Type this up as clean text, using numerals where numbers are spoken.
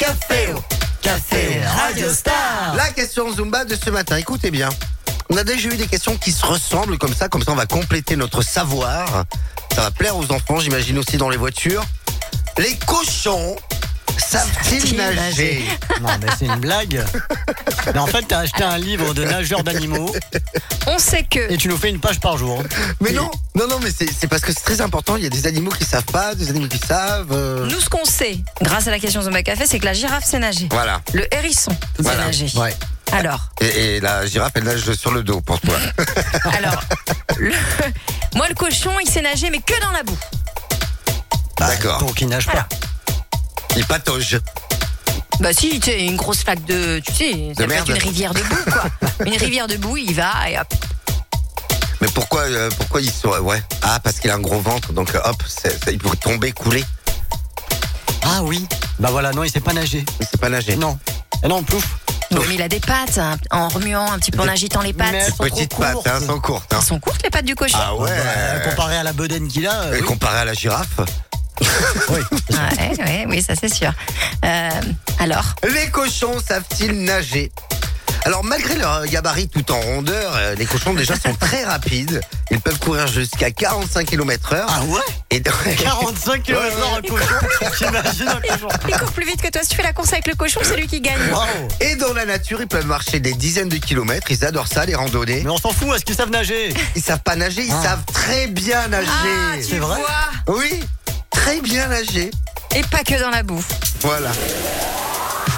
Café Radio Star. La question Zumba de ce matin, écoutez bien. On a déjà eu des questions qui se ressemblent comme ça on va compléter notre savoir. Ça va plaire aux enfants, j'imagine aussi dans les voitures. Les cochons savent-ils nager? Non, mais c'est une blague. Mais en fait, t'as acheté un livre de nageurs d'animaux On sait que. et tu nous fais une page par jour. Mais non, mais c'est parce que c'est très important. Il y a des animaux qui savent pas, des animaux qui savent. Nous, ce qu'on sait, grâce à la question Zumba Café, c'est que la girafe sait nager. Voilà. Le hérisson sait Voilà. nager. Ouais. Alors, Et la girafe, elle nage sur le dos pour toi. moi, le cochon, il sait nager, mais que dans la boue. D'accord. Donc il nage pas. Il patauge. Bah si, tu sais, une grosse flaque de... Tu sais, ça peut merde. être une rivière de boue, quoi. Une rivière de boue, il va et hop. Mais pourquoi il serait... Ouais. Ah, parce qu'il a un gros ventre, donc hop, il pourrait tomber, couler. Ah oui. Bah voilà, non, il sait pas nager. Il sait pas nager. Non. Et non, plouf. Mais il a des pattes, hein, en remuant un petit peu, en agitant les pattes. Mais elles sont Petites trop pattes, courtes. sont courtes. Hein. Elles sont courtes, les pattes du cochon. Ah ouais. Comparé à la bedaine qu'il a. Et oui. comparé à la girafe. Oui. Oui, ça c'est sûr. Alors, Les cochons savent-ils nager? Alors malgré leur gabarit tout en rondeur, les cochons déjà sont très rapides. Ils peuvent courir jusqu'à 45 km/h. Ah ouais. Et 45 km/h un cochon. J'imagine un cochon. il court plus vite que toi. Si tu fais la course avec le cochon, c'est lui qui gagne. Waouh. Et dans la nature, ils peuvent marcher des dizaines de kilomètres. Ils adorent ça, les randonnées. Mais on s'en fout, est-ce qu'ils savent nager? Ils savent pas nager, ils savent très bien nager. Ah, tu C'est vrai vois. Oui, très bien nager. Et pas que dans la boue. Voilà.